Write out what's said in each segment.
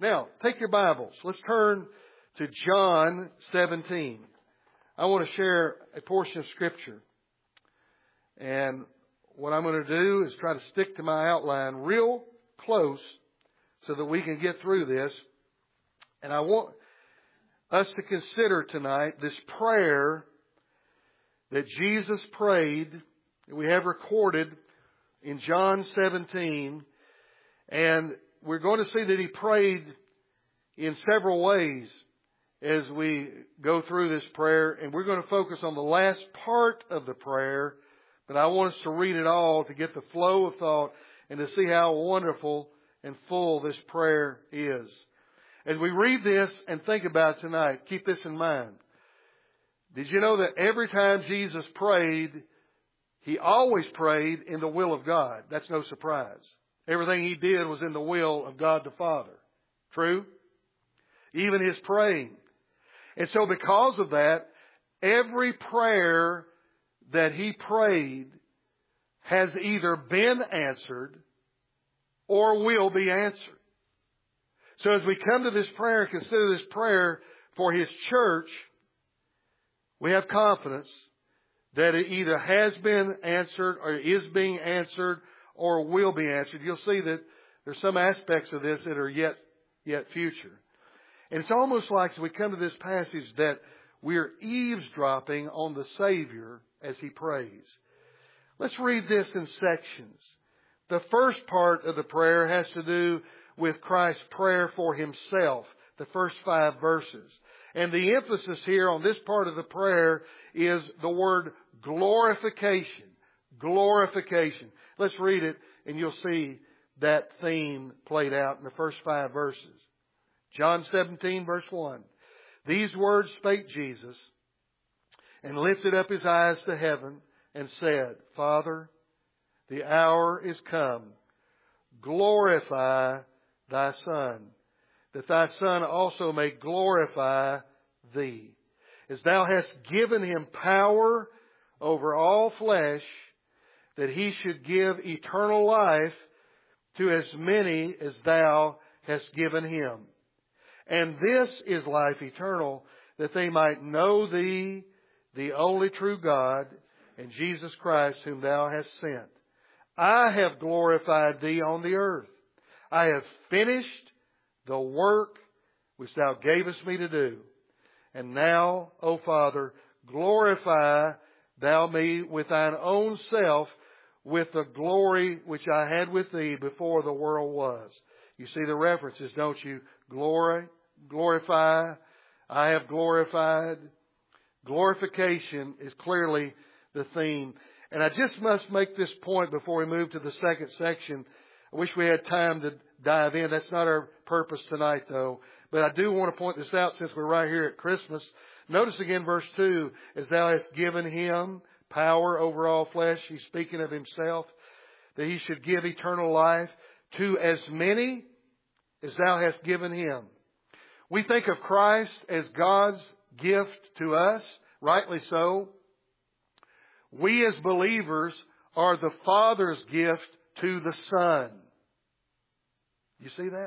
Now, take your Bibles. Let's turn to John 17. I want to share a portion of Scripture. And what I'm going to do is try to stick to my outline real close so that we can get through this. And I want us to consider tonight this prayer that Jesus prayed, that we have recorded in John 17. And we're going to see that He prayed in several ways as we go through this prayer. And we're going to focus on the last part of the prayer. But I want us to read it all to get the flow of thought and to see how wonderful and full this prayer is. As we read this and think about it tonight, keep this in mind. Did you know that every time Jesus prayed, He always prayed in the will of God? That's no surprise. Everything He did was in the will of God the Father. True? Even His praying. And so because of that, every prayer that He prayed has either been answered or will be answered. So as we come to this prayer and consider this prayer for His church, we have confidence that it either has been answered or is being answered or will be answered. You'll see that there's some aspects of this that are yet future. And it's almost like as we come to this passage that we're eavesdropping on the Savior as He prays. Let's read this in sections. The first part of the prayer has to do with Christ's prayer for Himself, the first 5 verses. And the emphasis here on this part of the prayer is the word glorification. Glorification. Let's read it and you'll see that theme played out in the first 5 verses. John 17 verse 1. These words spake Jesus and lifted up His eyes to heaven and said, Father, the hour is come. Glorify Thy Son, that Thy Son also may glorify Thee, as Thou hast given Him power over all flesh, that He should give eternal life to as many as Thou hast given Him. And this is life eternal, that they might know Thee, the only true God, and Jesus Christ, whom Thou hast sent. I have glorified Thee on the earth. I have finished the work which Thou gavest me to do. And now, O Father, glorify Thou me with Thine own self, with the glory which I had with Thee before the world was. You see the references, don't you? Glory, glorify, I have glorified. Glorification is clearly the theme. And I just must make this point before we move to the second section. I wish we had time to dive in. That's not our purpose tonight, though. But I do want to point this out since we're right here at Christmas. Notice again verse 2, as Thou hast given Him power over all flesh. He's speaking of Himself, that He should give eternal life to as many as Thou hast given Him. We think of Christ as God's gift to us, rightly so. We as believers are the Father's gift to the Son. You see that?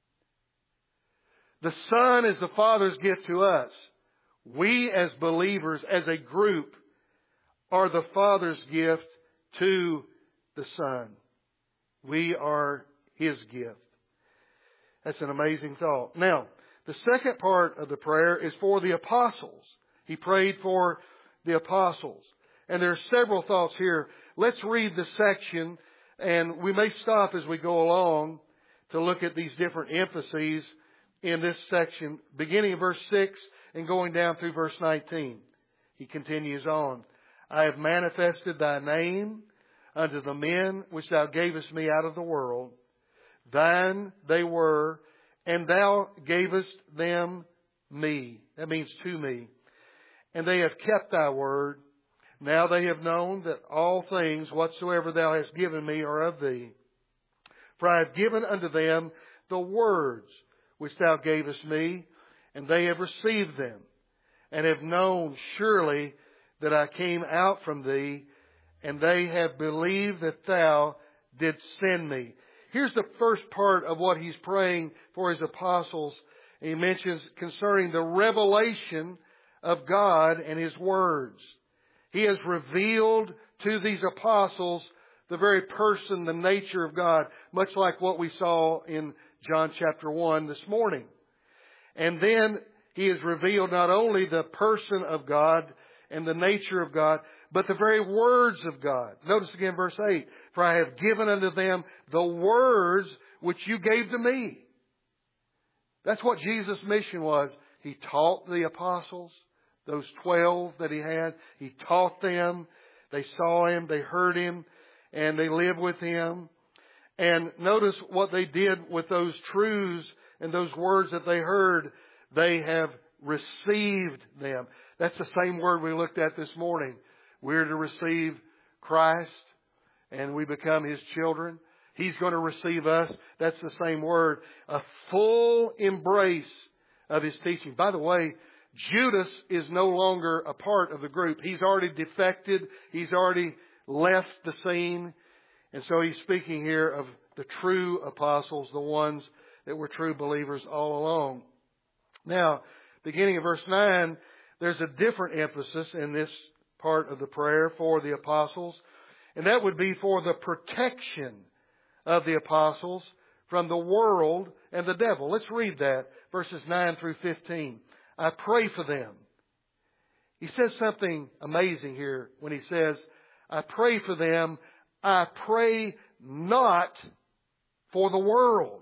The Son is the Father's gift to us. We as believers, as a group, are the Father's gift to the Son. We are His gift. That's an amazing thought. Now, the second part of the prayer is for the apostles. He prayed for the apostles. And there are several thoughts here. Let's read the section, and we may stop as we go along to look at these different emphases in this section, beginning in verse 6 and going down through verse 19. He continues on. I have manifested Thy name unto the men which Thou gavest me out of the world. Thine they were, and Thou gavest them me. That means to me. And they have kept Thy word. Now they have known that all things whatsoever Thou hast given me are of Thee. For I have given unto them the words which Thou gavest me, and they have received them, and have known surely that I came out from Thee, and they have believed that Thou didst send me. here's the first part of what he's praying for his apostles. He mentions concerning the revelation of God and His words. He has revealed to these apostles the very person, the nature of God, much like what we saw in John chapter 1 this morning. And then He has revealed not only the person of God and the nature of God, but the very words of God. Notice again verse 8. For I have given unto them the words which you gave to me. That's what Jesus' mission was. He taught the apostles, those 12 that He had. He taught them. They saw Him, they heard Him, and they lived with Him. And notice what they did with those truths and those words that they heard. They have received them. That's the same word we looked at this morning. We're to receive Christ and we become His children. He's going to receive us. That's the same word. A full embrace of His teaching. By the way, Judas is no longer a part of the group. He's already defected. He's already left the scene. And so he's speaking here of the true apostles, the ones that were true believers all along. Now, beginning of verse 9, there's a different emphasis in this part of the prayer for the apostles. And that would be for the protection of the apostles from the world and the devil. Let's read that, verses 9 through 15. I pray for them. He says something amazing here when he says, I pray for them. I pray not for the world,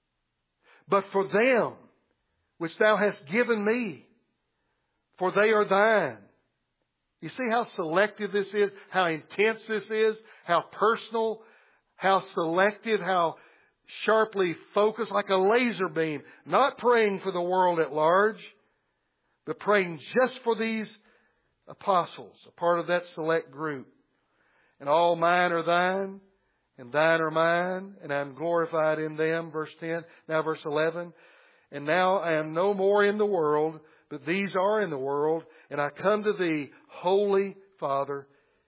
but for them which thou hast given me, for they are thine. You see how selective this is, how intense this is, how personal, how selected, how sharply focused, like a laser beam. Not praying for the world at large, but praying just for these apostles, a part of that select group. And all mine are thine, and thine are mine, and I am glorified in them. Verse 10. Now verse 11. And now I am no more in the world, but these are in the world, and I come to thee, Holy Father.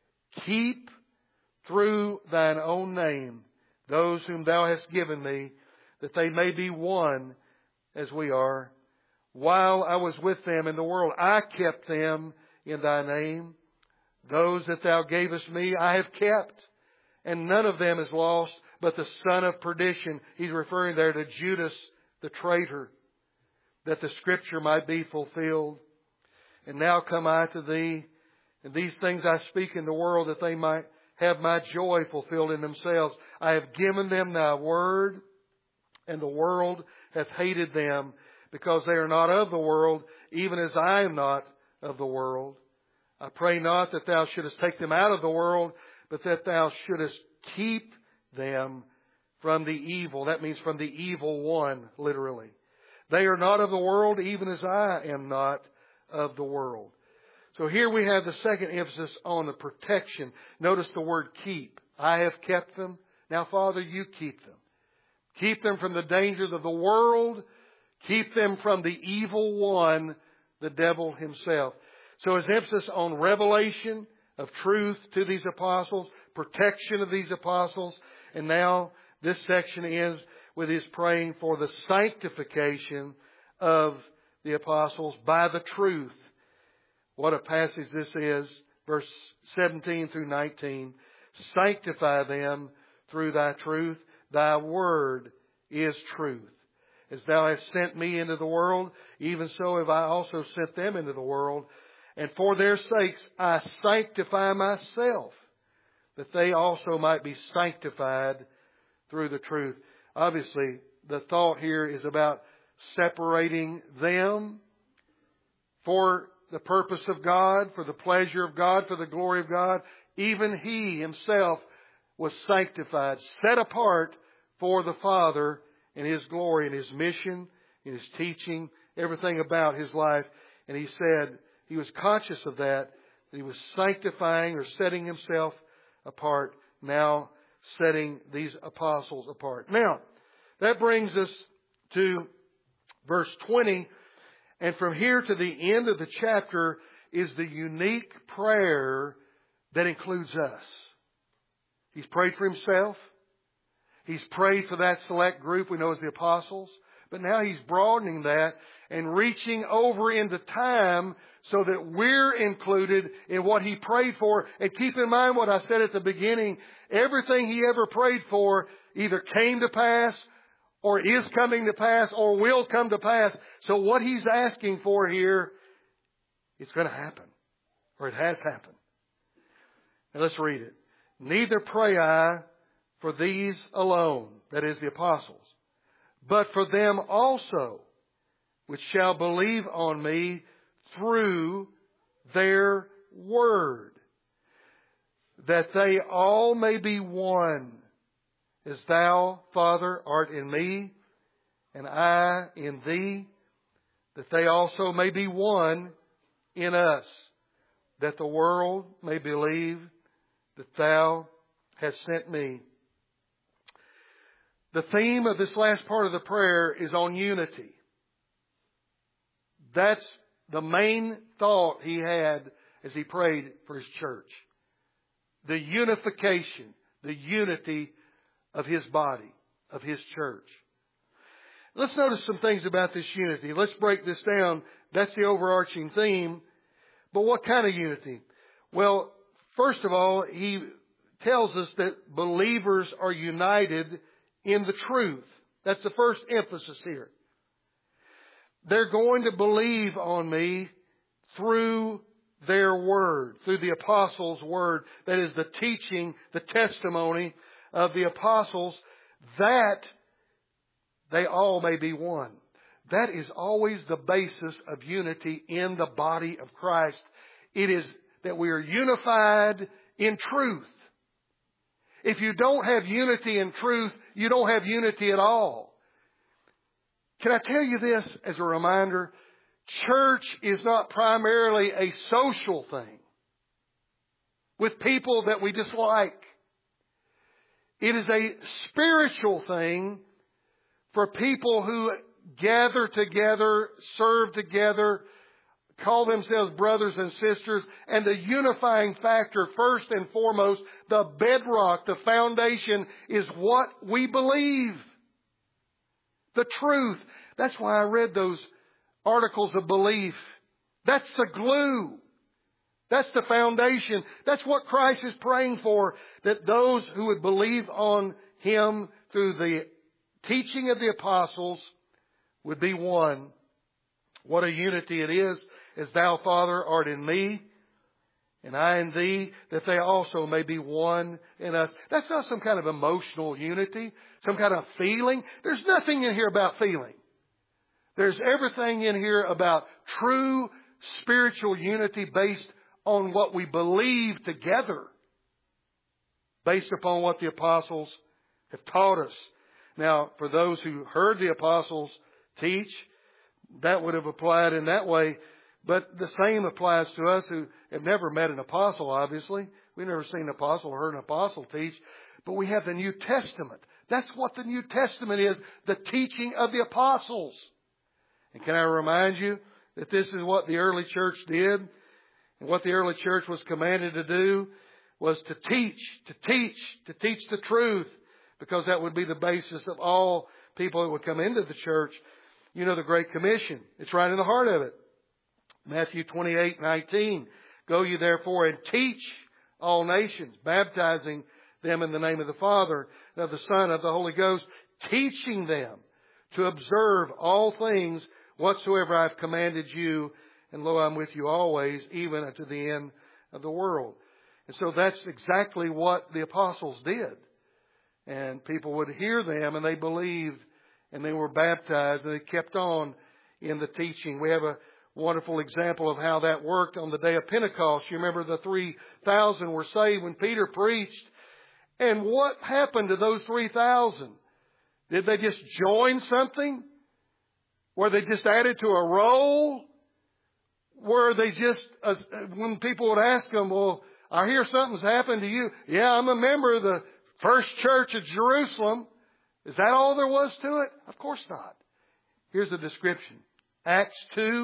Keep through thine own name those whom thou hast given me, that they may be one as we are. While I was with them in the world, I kept them in thy name. Those that thou gavest me, I have kept, and none of them is lost, but the son of perdition. He's referring there to Judas, the traitor, that the scripture might be fulfilled. And now come I to thee, and these things I speak in the world, that they might have my joy fulfilled in themselves. I have given them thy word, and the world hath hated them, because they are not of the world, even as I am not of the world. I pray not that thou shouldest take them out of the world, but that thou shouldest keep them from the evil. That means from the evil one, literally. They are not of the world, even as I am not of the world. So here we have the second emphasis on the protection. Notice the word keep. I have kept them. Now, Father, you keep them. Keep them from the dangers of the world. Keep them from the evil one, the devil himself. So his emphasis on revelation of truth to these apostles, protection of these apostles, and now this section ends with his praying for the sanctification of the apostles by the truth. What a passage this is. Verse 17 through 19. Sanctify them through thy truth. Thy word is truth. As thou hast sent me into the world, even so have I also sent them into the world. And for their sakes I sanctify myself, that they also might be sanctified through the truth. Obviously, the thought here is about separating them for the purpose of God, for the pleasure of God, for the glory of God. Even He Himself was sanctified, set apart for the Father and His glory and His mission, and His teaching, everything about His life. And He said He was conscious of that He was sanctifying or setting Himself apart, now setting these apostles apart. Now, that brings us to verse 20. And from here to the end of the chapter is the unique prayer that includes us. He's prayed for himself. He's prayed for that select group we know as the apostles. But now He's broadening that and reaching over into time so that we're included in what He prayed for. And keep in mind what I said at the beginning. Everything He ever prayed for either came to pass or is coming to pass or will come to pass. So what He's asking for here, it's going to happen. Or it has happened. Now let's read it. Neither pray I for these alone, that is the apostles, but for them also, which shall believe on me through their word, that they all may be one, as thou, Father, art in me, and I in thee, that they also may be one in us, that the world may believe that thou hast sent me. The theme of this last part of the prayer is on unity. That's the main thought he had as he prayed for his church. The unification, the unity of his body, of his church. Let's notice some things about this unity. Let's break this down. That's the overarching theme. But what kind of unity? Well, first of all, he tells us that believers are united in the truth. That's the first emphasis here. They're going to believe on me through their word, through the apostles' word. That is the teaching, the testimony of the apostles, that they all may be one. That is always the basis of unity in the body of Christ. It is that we are unified in truth. If you don't have unity in truth, you don't have unity at all. Can I tell you this as a reminder? Church is not primarily a social thing with people that we dislike. It is a spiritual thing for people who gather together, serve together, call themselves brothers and sisters, and the unifying factor, first and foremost, the bedrock, the foundation, is what we believe. The truth. That's why I read those articles of belief. That's the glue. That's the foundation. That's what Christ is praying for, that those who would believe on Him through the teaching of the apostles would be one. What a unity it is. As thou, Father, art in me, and I in thee, that they also may be one in us. That's not some kind of emotional unity, some kind of feeling. There's nothing in here about feeling. There's everything in here about true spiritual unity based on what we believe together, based upon what the apostles have taught us. Now, for those who heard the apostles teach, that would have applied in that way. But the same applies to us who have never met an apostle, obviously. We've never seen an apostle or heard an apostle teach. But we have the New Testament. That's what the New Testament is, the teaching of the apostles. And can I remind you that this is what the early church did? And what the early church was commanded to do was to teach the truth. Because that would be the basis of all people that would come into the church. You know the Great Commission. It's right in the heart of it. Matthew 28:19. Go ye therefore and teach all nations, baptizing them in the name of the Father, and of the Son, and of the Holy Ghost, teaching them to observe all things whatsoever I have commanded you. And lo, I'm with you always, even unto the end of the world. And so that's exactly what the apostles did. And people would hear them and they believed and they were baptized and they kept on in the teaching. We have a wonderful example of how that worked on the day of Pentecost. You remember the 3,000 were saved when Peter preached. And what happened to those 3,000? Did they just join something? Were they just added to a roll? Were they just, when people would ask them, well, I hear something's happened to you. Yeah, I'm a member of the First Church of Jerusalem. Is that all there was to it? Of course not. Here's a description. Acts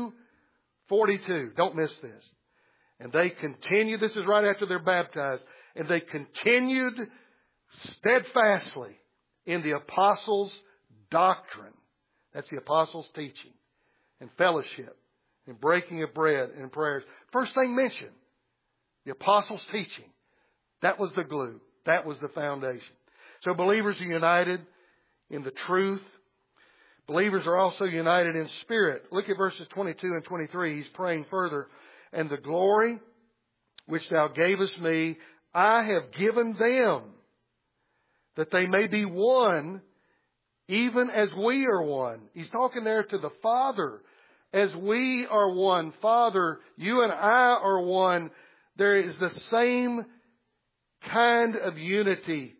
2:42. Don't miss this. And they continued, this is right after they're baptized, and they continued steadfastly in the apostles' doctrine. That's the apostles' teaching and fellowship and breaking of bread and prayers. First thing mentioned, the apostles' teaching. That was the glue. That was the foundation. So believers are united in the truth. Believers are also united in spirit. Look at verses 22 and 23. He's praying further. And the glory which thou gavest me, I have given them, that they may be one, even as we are one. He's talking there to the Father. As we are one. Father, you and I are one. There is the same kind of unity.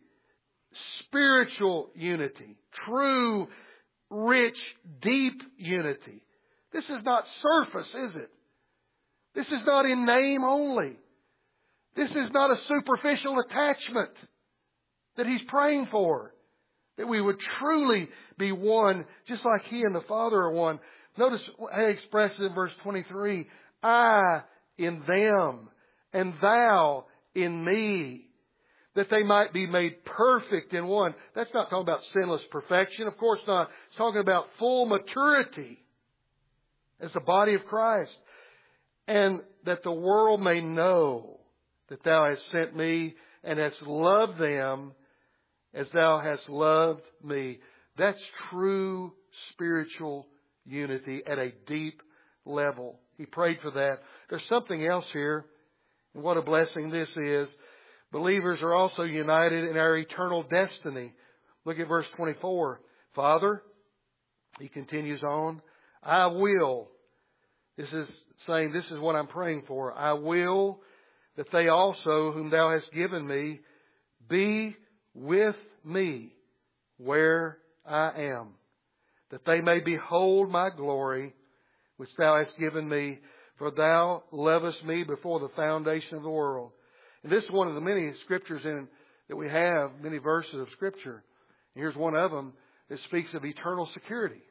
Spiritual unity. True, rich, deep unity. This is not surface, is it? This is not in name only. This is not a superficial attachment that He's praying for. That we would truly be one, just like He and the Father are one. Notice how He expresses in verse 23, I in them, and thou in me, that they might be made perfect in one. That's not talking about sinless perfection. Of course not. It's talking about full maturity as the body of Christ. And that the world may know that thou hast sent me and hast loved them as thou hast loved me. That's true spiritual unity at a deep level. He prayed for that. There's something else here. And what a blessing this is. Believers are also united in our eternal destiny. Look at verse 24. Father, he continues on, I will. This is saying, this is what I'm praying for. I will that they also, whom thou hast given me, be with me where I am, that they may behold my glory, which thou hast given me, for thou lovest me before the foundation of the world. And this is one of the many scriptures that we have, many verses of Scripture. And here's one of them that speaks of eternal security.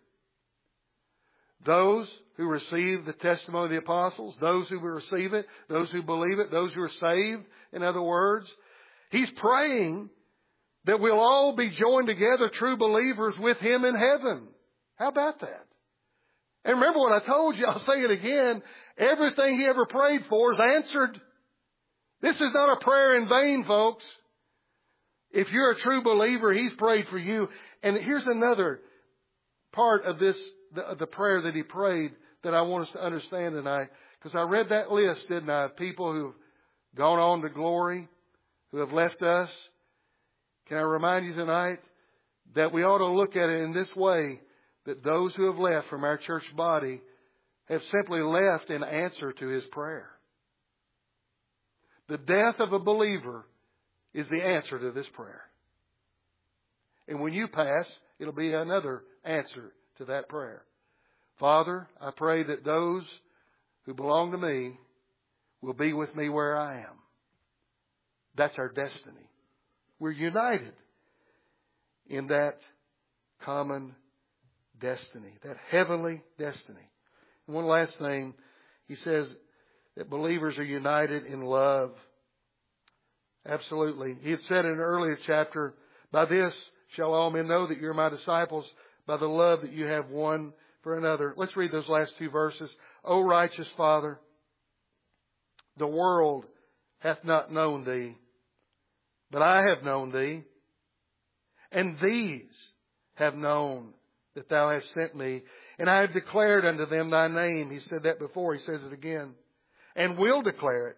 Those who receive the testimony of the apostles, those who will receive it, those who believe it, those who are saved, in other words, he's praying that we'll all be joined together, true believers, with Him in heaven. How about that? And remember what I told you, I'll say it again, everything he ever prayed for is answered. This is not a prayer in vain, folks. If you're a true believer, he's prayed for you. And here's another part of this, the prayer that he prayed that I want us to understand tonight. Because I read that list, didn't I, of people who've gone on to glory, who have left us. Can I remind you tonight that we ought to look at it in this way, that those who have left from our church body have simply left in answer to his prayer. The death of a believer is the answer to this prayer. And when you pass, it'll be another answer to that prayer. Father, I pray that those who belong to me will be with me where I am. That's our destiny. We're united in that common destiny, that heavenly destiny. And one last thing, he says that believers are united in love. Absolutely. He had said in an earlier chapter, by this shall all men know that you're my disciples, by the love that you have one for another. Let's read those last two verses. O righteous Father, the world hath not known thee, but I have known thee, and these have known that thou hast sent me, and I have declared unto them thy name. He said that before, he says it again, and will declare it.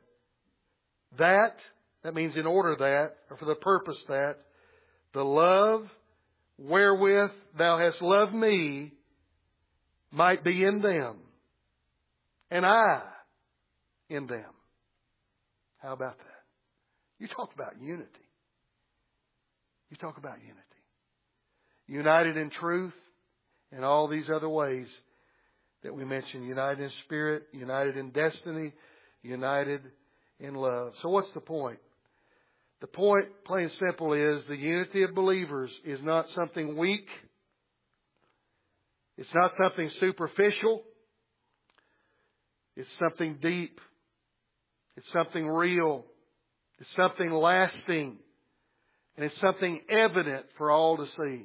That means in order that, or for the purpose that, the love wherewith thou hast loved me might be in them, and I in them. How about that? You talk about unity. You talk about unity. United in truth and all these other ways that we mentioned. United in spirit, united in destiny, united in love. So what's the point? The point, plain and simple, is the unity of believers is not something weak. It's not something superficial. It's something deep. It's something real. It's something lasting. And it's something evident for all to see.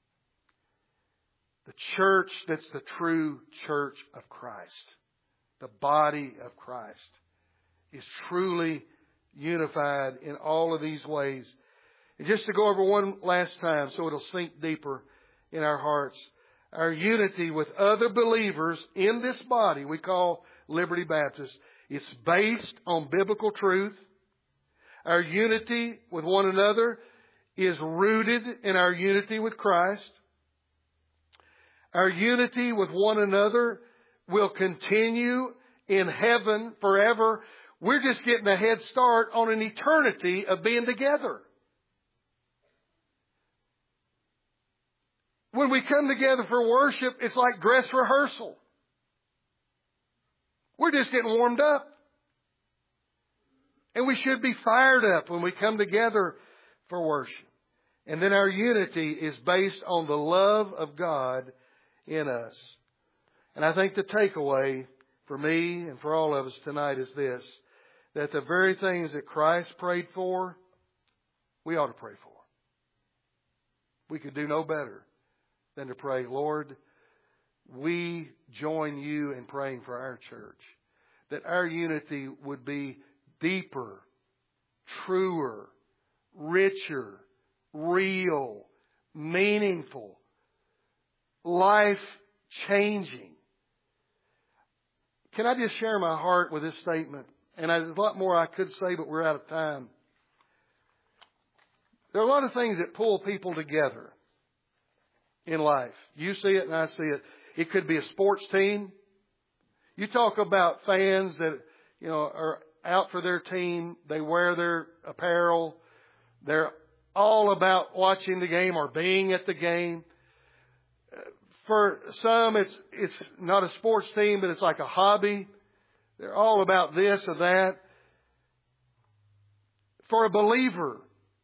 The church that's the true church of Christ, the body of Christ, is truly unified in all of these ways. And just to go over one last time so it'll sink deeper in our hearts. Our unity with other believers in this body we call Liberty Baptist, it's based on biblical truth. Our unity with one another is rooted in our unity with Christ. Our unity with one another will continue in heaven forever. We're just getting a head start on an eternity of being together. When we come together for worship, it's like dress rehearsal. We're just getting warmed up. And we should be fired up when we come together for worship. And then our unity is based on the love of God in us. And I think the takeaway for me and for all of us tonight is this, that the very things that Christ prayed for, we ought to pray for. We could do no better than to pray, Lord, we join you in praying for our church, that our unity would be deeper, truer, richer, real, meaningful, life-changing. Can I just share my heart with this statement? And there's a lot more I could say, but we're out of time. There are a lot of things that pull people together in life. You see it and I see it. It could be a sports team. You talk about fans that, are out for their team. They wear their apparel. They're all about watching the game or being at the game. For some, it's not a sports team, but it's like a hobby. They're all about this or that. For a believer,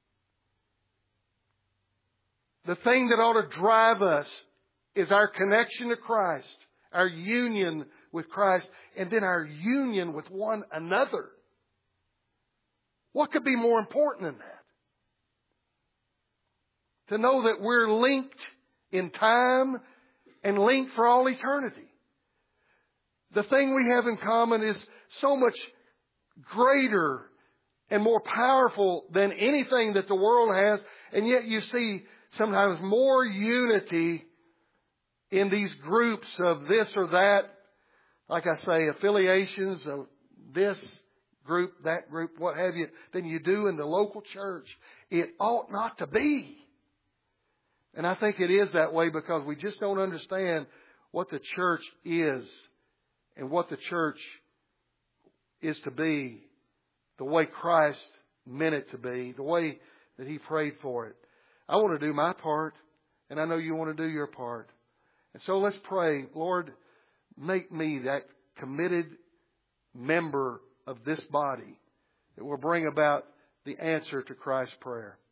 the thing that ought to drive us is our connection to Christ, our union with Christ, and then our union with one another. What could be more important than that? To know that we're linked in time and linked for all eternity. The thing we have in common is so much greater and more powerful than anything that the world has, and yet you see sometimes more unity in these groups of this or that, like I say, affiliations of this group, that group, what have you, than you do in the local church. It ought not to be. And I think it is that way because we just don't understand what the church is and what the church is to be, the way Christ meant it to be, the way that He prayed for it. I want to do my part, and I know you want to do your part. And so let's pray, Lord, make me that committed member of this body that will bring about the answer to Christ's prayer.